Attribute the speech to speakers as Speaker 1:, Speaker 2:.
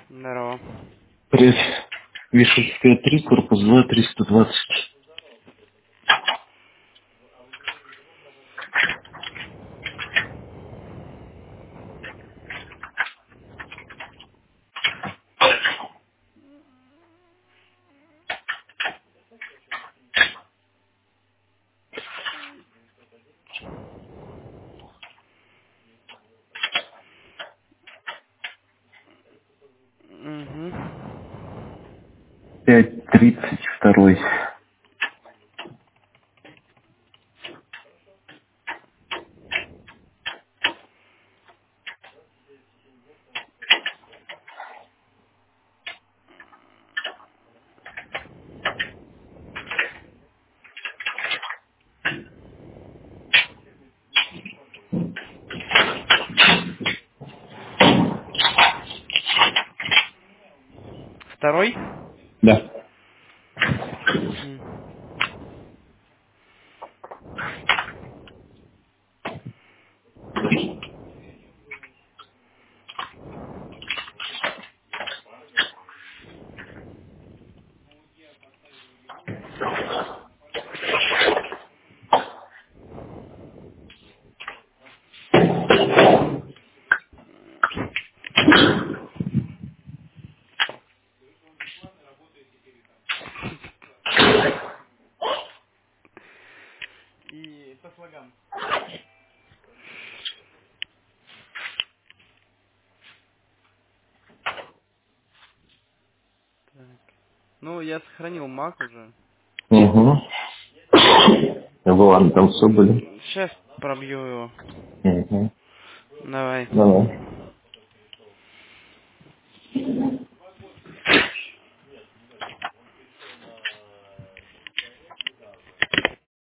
Speaker 1: Здорово.
Speaker 2: Пресс Вишенская 3, корпус 2, 320.
Speaker 1: Угу.
Speaker 2: 532.
Speaker 1: Второй?
Speaker 2: Да.
Speaker 1: Угу. И по слогам. Так. Ну, я сохранил Mac уже.
Speaker 2: Угу. Вы там все были?
Speaker 1: Сейчас пробью его.
Speaker 2: Угу.
Speaker 1: Давай.
Speaker 2: Давай.